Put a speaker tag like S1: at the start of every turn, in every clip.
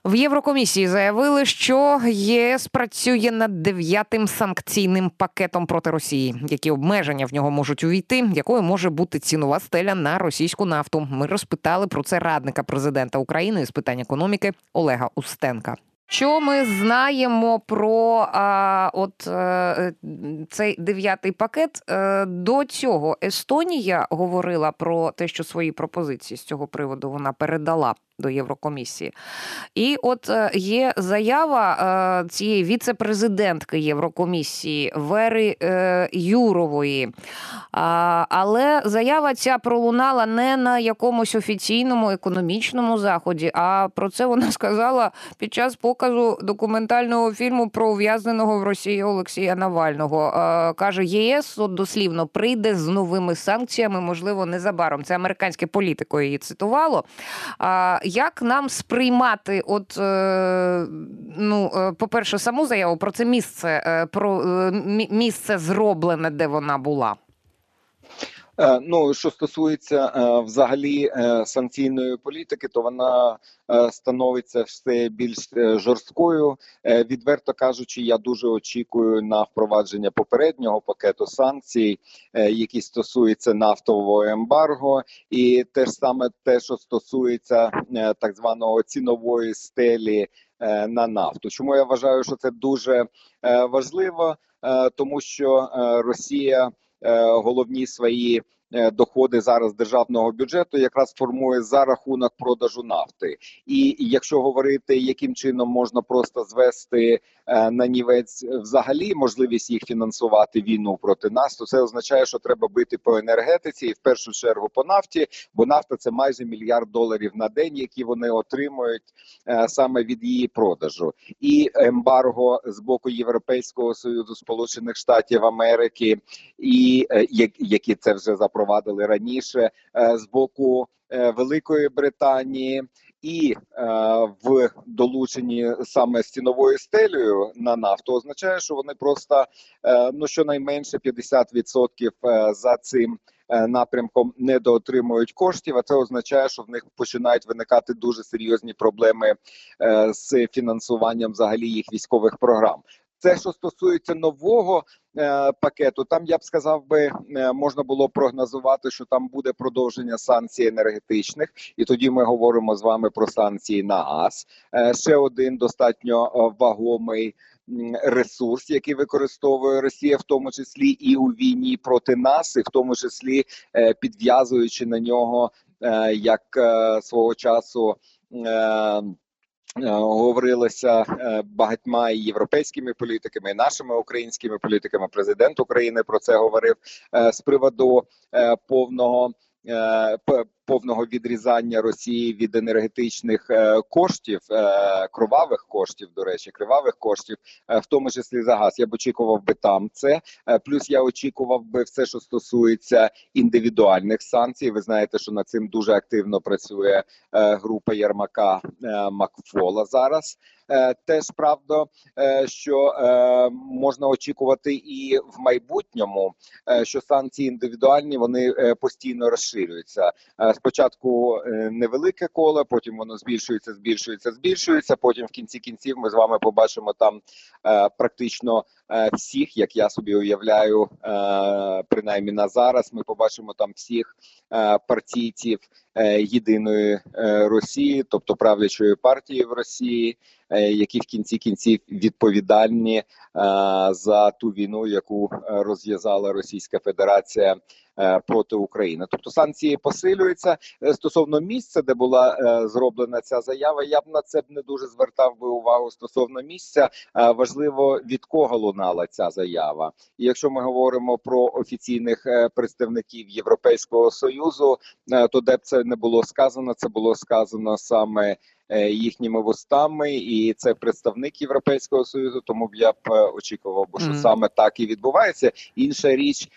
S1: В Єврокомісії заявили, що ЄС працює над 9-м санкційним пакетом проти Росії. Які обмеження в нього можуть увійти, якою може бути цінова стеля на російську нафту. Ми розпитали про це радника президента України з питань економіки Олега Устенка. Що ми знаємо про цей 9-й пакет? До цього Естонія говорила про те, що свої пропозиції з цього приводу вона передала до Єврокомісії. І от є заява цієї віце-президентки Єврокомісії Вери Юрової. Але заява ця пролунала не на якомусь офіційному економічному заході, а про це вона сказала під час показу документального фільму про ув'язненого в Росії Олексія Навального. Каже, ЄС дослівно прийде з новими санкціями, можливо, незабаром. Це американське Політико її цитувало. Як нам сприймати, по-перше, саму заяву про це місце зроблене, де вона була?
S2: Що стосується взагалі санкційної політики, то вона становиться все більш жорсткою. Відверто кажучи, я дуже очікую на впровадження попереднього пакету санкцій, які стосуються нафтового ембарго, і те ж саме те, що стосується так званого цінової стелі на нафту. Чому я вважаю, що це дуже важливо? Тому що Росія головні свої доходи зараз державного бюджету якраз формує за рахунок продажу нафти. І якщо говорити, яким чином можна просто звести на нівець взагалі можливість їх фінансувати війну проти нас, то це означає, що треба бити по енергетиці і в першу чергу по нафті, бо нафта – це майже $1 мільярд на день, які вони отримують саме від її продажу. І ембарго з боку Європейського Союзу, Сполучених Штатів Америки, і які це вже запровадили раніше, з боку Великої Британії, і в долученні саме з ціновою стелею на нафту означає, що вони просто щонайменше 50% за цим напрямком недоотримують коштів, а це означає, що в них починають виникати дуже серйозні проблеми з фінансуванням взагалі їх військових програм. Це, що стосується нового пакету, там, я б сказав би, можна було прогнозувати, що там буде продовження санкцій енергетичних, і тоді ми говоримо з вами про санкції на газ. Ще один достатньо вагомий ресурс, який використовує Росія, в тому числі і у війні проти нас, і в тому числі підв'язуючи на нього, як свого часу говорилося багатьма і європейськими політиками, і нашими українськими політиками. Президент України про це говорив з приводу повного відрізання Росії від енергетичних коштів, кровавих коштів, в тому числі за газ. Я б очікував би там це. Плюс я очікував би все, що стосується індивідуальних санкцій. Ви знаєте, що над цим дуже активно працює група Єрмака, Макфола зараз. Теж правда, що можна очікувати і в майбутньому, що санкції індивідуальні, вони постійно розширюються. Спочатку невелике коло, потім воно збільшується, потім в кінці кінців ми з вами побачимо там практично всіх, як я собі уявляю, принаймні на зараз, ми побачимо там всіх партійців єдиної Росії, тобто правлячої партії в Росії, які в кінці кінців відповідальні за ту війну, яку розв'язала Російська Федерація проти України. Тобто санкції посилюються. Стосовно місця, де була зроблена ця заява, я б на це не дуже звертав би увагу стосовно місця. Важливо, від кого лунала ця заява. І якщо ми говоримо про офіційних представників Європейського Союзу, то де б це не було сказано, це було сказано саме їхніми вустами, і це представник Європейського Союзу, тому б я б очікував, що саме так і відбувається. Інша річ,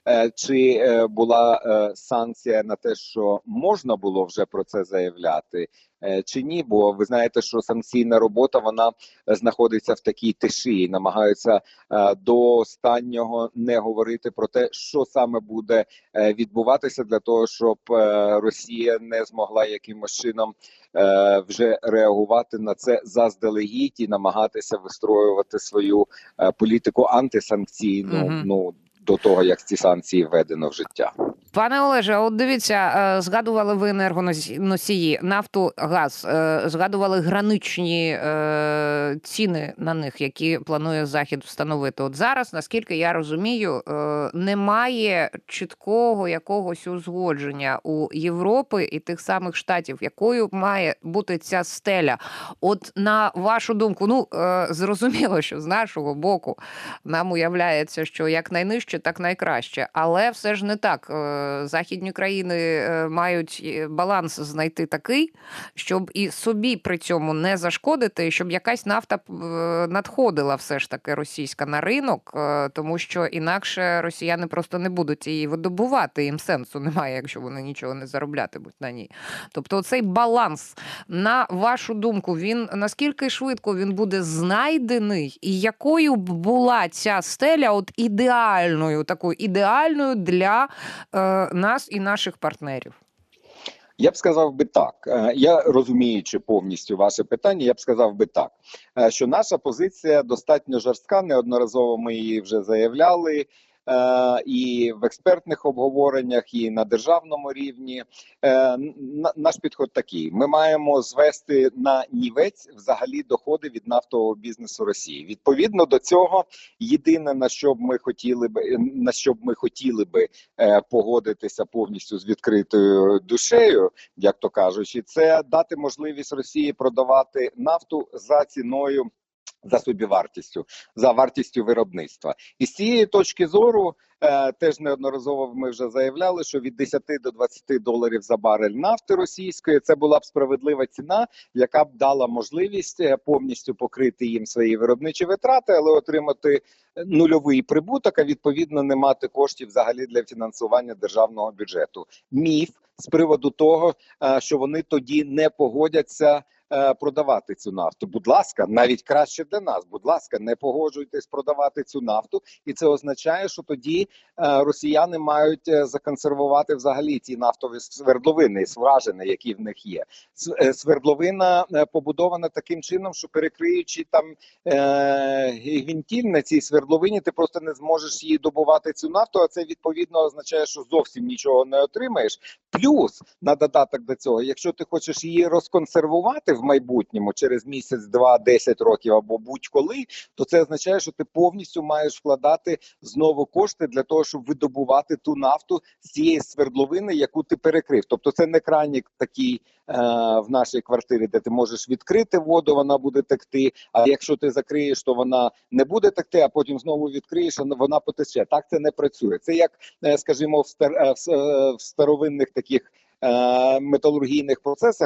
S2: чи була санкція на те, що можна було вже про це заявляти, чи ні, бо ви знаєте, що санкційна робота, вона знаходиться в такій тиші і намагаються до останнього не говорити про те, що саме буде відбуватися для того, щоб Росія не змогла якимось чином вже реагувати на це заздалегідь і намагатися вистроювати свою політику антисанкційну, ну, до того, як ці санкції введено в життя.
S1: Пане Олеже, от дивіться, згадували ви енергоносії, нафту, газ, згадували граничні ціни на них, які планує Захід встановити. От зараз, наскільки я розумію, немає чіткого якогось узгодження у Європи і тих самих Штатів, якою має бути ця стеля. От на вашу думку, ну, зрозуміло, що з нашого боку нам уявляється, що як найнижче, так найкраще, але все ж не так. Західні країни мають баланс знайти такий, щоб і собі при цьому не зашкодити, щоб якась нафта надходила все ж таки російська на ринок, тому що інакше росіяни просто не будуть її видобувати, їм сенсу немає, якщо вони нічого не зароблятимуть на ній. Тобто цей баланс, на вашу думку, він наскільки швидко він буде знайдений, і якою б була ця стеля от ідеальною, такою ідеальною для нас і наших партнерів?
S2: Я б сказав би так. Я розуміючи повністю ваше питання, я б сказав би так, що наша позиція достатньо жорстка, неодноразово ми її вже заявляли, і в експертних обговореннях, і на державному рівні. Наш підход такий: ми маємо звести на нівець взагалі доходи від нафтового бізнесу Росії. Відповідно до цього, єдине, на що б ми хотіли би погодитися повністю з відкритою душею, як то кажучи, це дати можливість Росії продавати нафту за ціною, за собівартістю, за вартістю виробництва. І з цієї точки зору теж неодноразово ми вже заявляли, що від 10 до 20 доларів за барель нафти російської це була б справедлива ціна, яка б дала можливість повністю покрити їм свої виробничі витрати, але отримати нульовий прибуток, а відповідно не мати коштів взагалі для фінансування державного бюджету. Міф з приводу того, що вони тоді не погодяться продавати цю нафту. Будь ласка, навіть краще для нас. Будь ласка, не погоджуйтесь продавати цю нафту. І це означає, що тоді росіяни мають законсервувати взагалі ці нафтові свердловини, свражини, які в них є. Свердловина побудована таким чином, що перекриючи там гвинтіль на цій свердловині, ти просто не зможеш її добувати, цю нафту, а це відповідно означає, що зовсім нічого не отримаєш. Плюс, на додаток до цього, якщо ти хочеш її розконсервувати в майбутньому, через місяць, 2, 10 років або будь-коли, то це означає, що ти повністю маєш вкладати знову кошти для того, щоб видобувати ту нафту з цієї свердловини, яку ти перекрив. Тобто це не кранік такий в нашій квартирі, де ти можеш відкрити воду, вона буде текти, а якщо ти закриєш, то вона не буде текти, а потім знову відкриєш, вона потече. Так це не працює. Це як, скажімо, в старовинних таких металургійних процесах,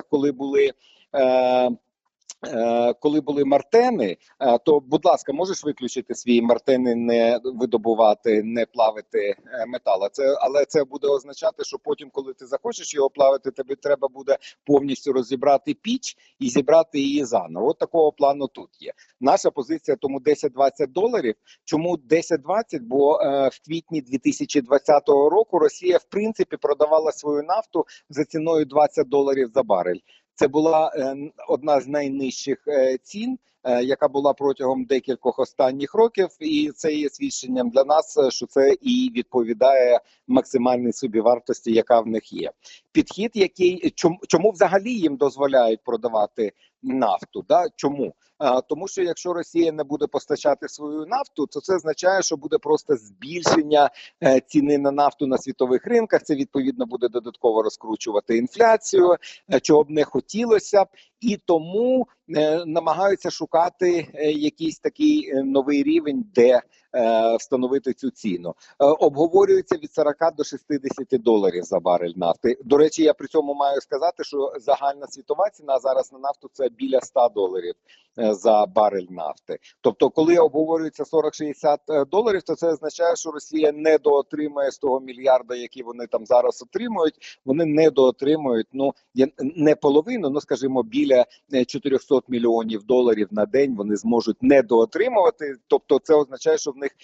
S2: коли були мартени, то, будь ласка, можеш виключити свої мартени, не видобувати, не плавити метал. Але це буде означати, що потім, коли ти захочеш його плавити, тобі треба буде повністю розібрати піч і зібрати її заново. От такого плану тут є. Наша позиція тому 10-20 доларів. Чому 10-20? Бо в квітні 2020 року Росія, в принципі, продавала свою нафту за ціною 20 доларів за барель. Це була одна з найнижчих цін, яка була протягом декількох останніх років, і це є свідченням для нас, що це і відповідає максимальній собівартості, яка в них є. Підхід, який чому взагалі їм дозволяють продавати нафту? Да? Чому? Тому що якщо Росія не буде постачати свою нафту, то це означає, що буде просто збільшення ціни на нафту на світових ринках. Це відповідно буде додатково розкручувати інфляцію, чого б не хотілося б. І тому намагаються шукати якийсь такий новий рівень, де встановити цю ціну. Обговорюється від 40 до 60 доларів за барель нафти. До речі, я при цьому маю сказати, що загальна світова ціна зараз на нафту – це біля 100 доларів за барель нафти. Тобто, коли обговорюється 40-60 доларів, то це означає, що Росія недоотримує з того мільярда, який вони там зараз отримують. Вони недоотримують, ну, не половину, ну, скажімо, біля 400 мільйонів доларів на день вони зможуть недоотримувати. Тобто це означає, що в них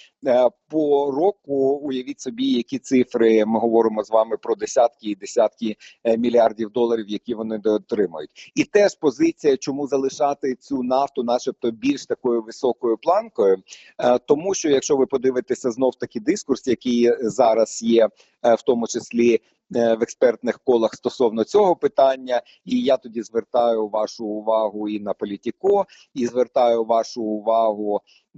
S2: по року, уявіть собі, які цифри, ми говоримо з вами про десятки і десятки мільярдів доларів, які вони недоотримують. І теж позиція, чому залишати цю нафту начебто більш такою високою планкою, тому що якщо ви подивитеся знов таки дискурс, який зараз є, в тому числі в експертних колах стосовно цього питання, і я тоді звертаю вашу увагу і на Політіко, і звертаю вашу увагу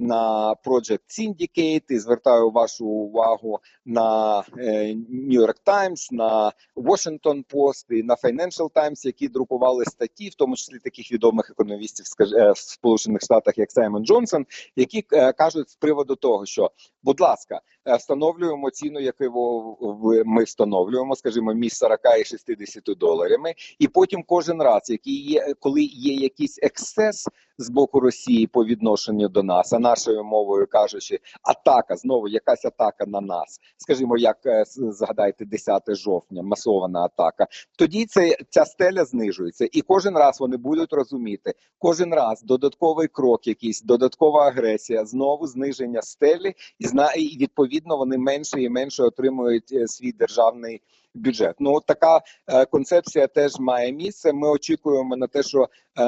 S2: на Project Syndicate, і звертаю вашу увагу на New York Times, на Washington Post і на Financial Times, які друкували статті, в тому числі таких відомих економістів в Сполучених Штатах, як Саймон Джонсон, які кажуть з приводу того, що, будь ласка, встановлюємо ціну, яку ми встановлюємо, скажімо, між 40 і 60 доларами, і потім кожен раз, коли є якийсь ексцес з боку Росії по відношенню до нас, а нашою мовою кажучи, атака, знову якась атака на нас, скажімо, як, згадайте, 10 жовтня, масована атака, тоді ця стеля знижується, і кожен раз вони будуть розуміти, кожен раз додатковий крок якийсь, додаткова агресія, знову зниження стелі, і відповідно вони менше і менше отримують свій державний бюджет. Ну, така концепція теж має місце. Ми очікуємо на те, що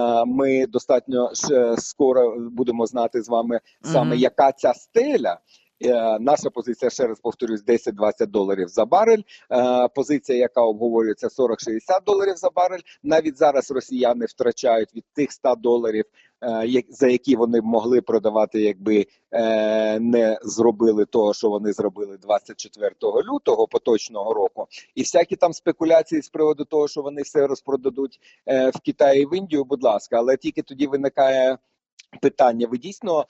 S2: ми достатньо скоро будемо знати з вами саме, яка ця стеля. Наша позиція, ще раз повторюсь, 10-20 доларів за барель. Позиція, яка обговорюється, 40-60 доларів за барель. Навіть зараз росіяни втрачають від тих 100 доларів, за які вони могли продавати, якби не зробили того, що вони зробили 24 лютого поточного року. І всякі там спекуляції з приводу того, що вони все розпродадуть в Китаї і в Індію, будь ласка. Але тільки тоді виникає питання: ви дійсно,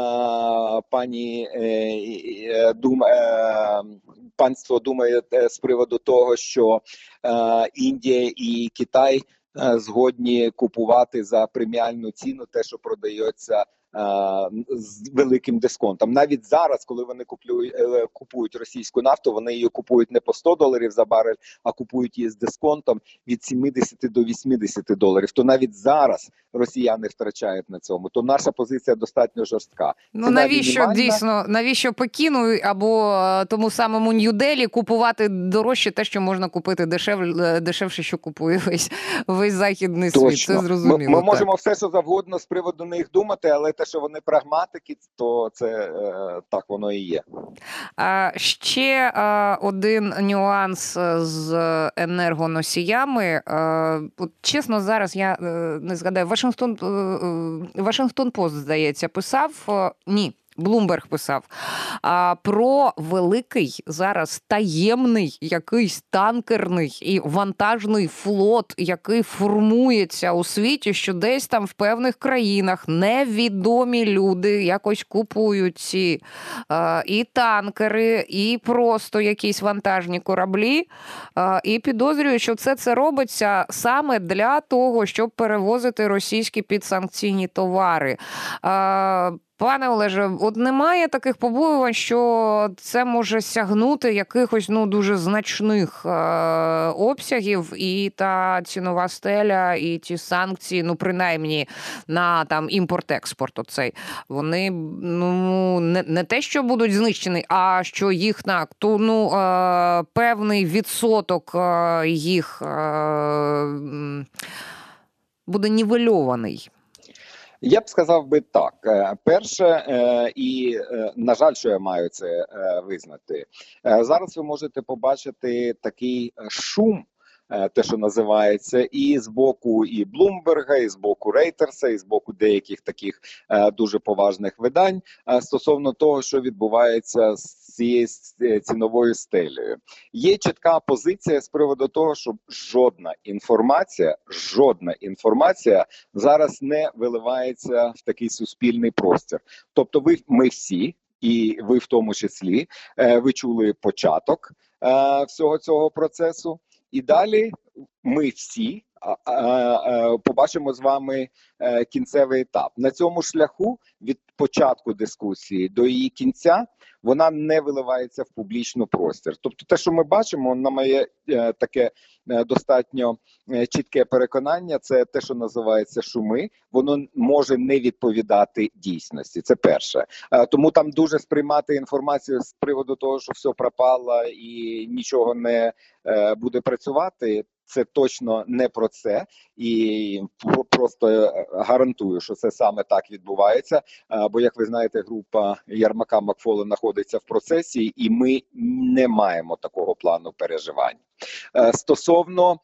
S2: панство, думаєте з приводу того, що Індія і Китай згодні купувати за преміальну ціну те, що продається з великим дисконтом? Навіть зараз, коли вони купують російську нафту, вони її купують не по 100 доларів за барель, а купують її з дисконтом від 70 до 80 доларів. То навіть зараз росіяни втрачають на цьому. То наша позиція достатньо жорстка.
S1: Ну, навіщо дійсно, навіщо Пекіну або тому самому Нью-Делі купувати дорожче те, що можна купити дешевше, що купує весь західний світ? Це зрозуміло.
S2: Ми можемо все, що завгодно з приводу них думати, але те, що вони прагматики, то це так воно і є.
S1: Ще один нюанс з енергоносіями. От, чесно, зараз я не згадаю, Вашингтон Пост, здається, писав, ні, Блумберг писав про великий зараз таємний якийсь танкерний і вантажний флот, який формується у світі, що десь там в певних країнах невідомі люди якось купують ці і танкери, і просто якісь вантажні кораблі, і підозрюю, що це робиться саме для того, щоб перевозити російські підсанкційні товари. Пане Олеже, от немає таких побоювань, що це може сягнути якихось дуже значних обсягів, і та цінова стеля, і ті санкції, принаймні на там імпорт-експорт оцей, вони не те, що будуть знищені, а що їх певний відсоток їх буде нівельований.
S2: Я б сказав би так. Перше, і на жаль, що я маю це визнати, зараз ви можете побачити такий шум, те, що називається, і з боку і Блумберга, і з боку Рейтерса, і з боку деяких таких дуже поважних видань стосовно того, що відбувається з цією ціновою стелею. Є чітка позиція з приводу того, що жодна інформація зараз не виливається в такий суспільний простір. Тобто ми всі, і ви в тому числі, ви чули початок всього цього процесу. І далі ми всі побачимо з вами кінцевий етап. На цьому шляху від початку дискусії до її кінця вона не виливається в публічний простір. Тобто те, що ми бачимо, на моє таке достатньо чітке переконання, це те, що називається шуми, воно може не відповідати дійсності. Це перше. Тому там дуже сприймати інформацію з приводу того, що все пропало і нічого не буде працювати, це точно не про це, і просто гарантую, що це саме так відбувається. Бо, як ви знаєте, група Ярмака Макфола знаходиться в процесі, і ми не маємо такого плану переживань. Стосовно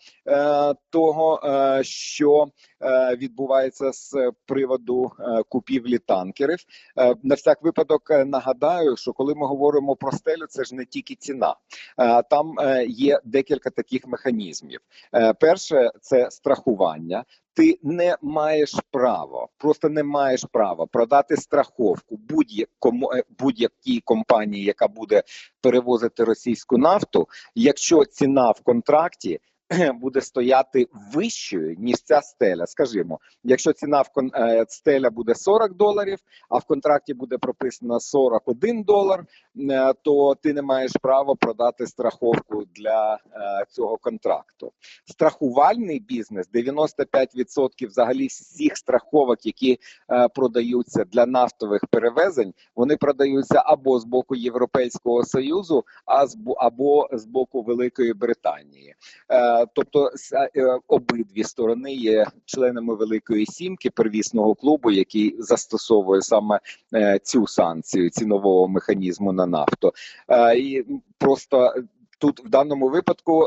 S2: того, що відбувається з приводу купівлі танкерів, на всяк випадок нагадаю, що коли ми говоримо про стелю, це ж не тільки ціна. Там є декілька таких механізмів. Перше – це страхування. Ти не маєш права, просто не маєш права продати страховку будь-якій компанії, яка буде перевозити російську нафту, якщо ціна в контракті буде стояти вищою, ніж ця стеля. Скажімо, якщо ціна стеля буде $40, а в контракті буде прописано $41, то ти не маєш права продати страховку для цього контракту. Страхувальний бізнес, 95% взагалі всіх страховок, які продаються для нафтових перевезень, вони продаються або з боку Європейського Союзу, або з боку Великої Британії. Тобто обидві сторони є членами Великої Сімки, первісного клубу, який застосовує саме цю санкцію цінового механізму на нафту. І просто тут в даному випадку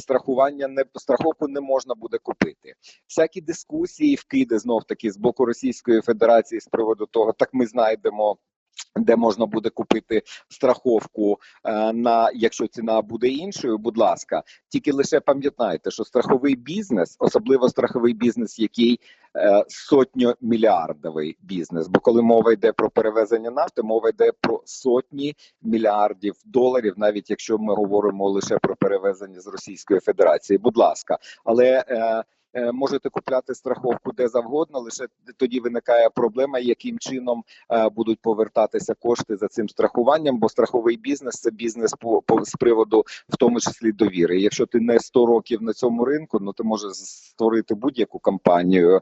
S2: страховку не можна буде купити. Всякі дискусії, вкиди знов-таки з боку Російської Федерації з приводу того, так ми знайдемо, де можна буде купити страховку, якщо ціна буде іншою, будь ласка. Тільки лише пам'ятайте, що страховий бізнес, особливо страховий бізнес, який сотньомільярдовий бізнес, бо коли мова йде про перевезення нафти, мова йде про сотні мільярдів доларів, навіть якщо ми говоримо лише про перевезення з Російської Федерації. Будь ласка, але можете купляти страховку де завгодно, лише тоді виникає проблема, яким чином будуть повертатися кошти за цим страхуванням, бо страховий бізнес – це бізнес з приводу, в тому числі, довіри. Якщо ти не 100 років на цьому ринку, ну ти можеш створити будь-яку компанію,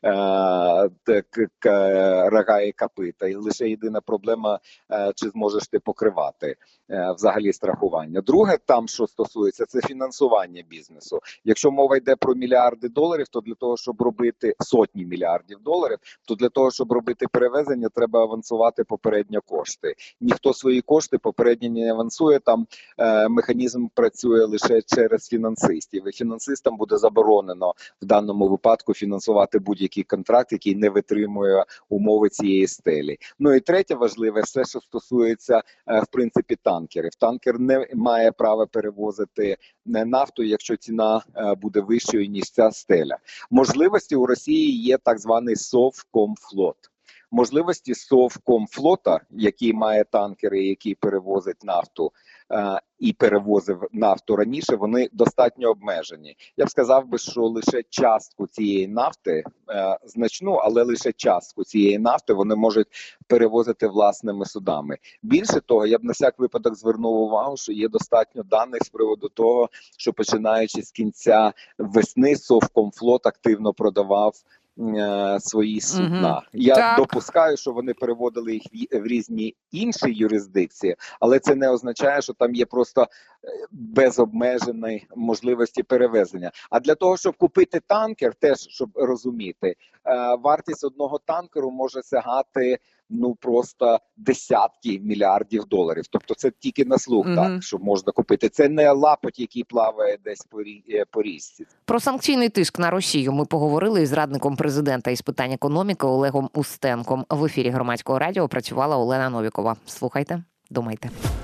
S2: рога і копита, і лише єдина проблема, чи зможеш ти покривати взагалі страхування. Друге, там, що стосується, це фінансування бізнесу. Якщо мова йде про мільярди доларів, то для того, щоб робити сотні мільярдів доларів, то для того, щоб робити перевезення, треба авансувати попередньо кошти. Ніхто свої кошти попередньо не авансує, там механізм працює лише через фінансистів. І фінансистам буде заборонено в даному випадку фінансувати будь-який контракт, який не витримує умови цієї стелі. Ну і третє важливе, все, що стосується, в принципі, танкерів. Танкер не має права перевозити нафту, якщо ціна буде вищою, ніж ця стеля. Можливості у Росії є так званий Совкомфлот. Можливості Совкомфлота, який має танкери, який перевозить нафту і перевозив нафту раніше, вони достатньо обмежені. Я б сказав би, що лише частку цієї нафти, значну, але лише частку цієї нафти вони можуть перевозити власними судами. Більше того, я б на всяк випадок звернув увагу, що є достатньо даних з приводу того, що починаючи з кінця весни Совкомфлот активно продавав свої судна. Я допускаю, що вони переводили їх в різні інші юрисдикції, але це не означає, що там є просто безобмежені можливості перевезення. А для того, щоб купити танкер, теж, щоб розуміти, вартість одного танкеру може сягати просто десятки мільярдів доларів. Тобто це тільки на слух, так, що можна купити. Це не лапоть, який плаває десь по річці.
S1: Про санкційний тиск на Росію ми поговорили із радником президента із питань економіки Олегом Устенком. В ефірі Громадського радіо працювала Олена Новікова. Слухайте, думайте.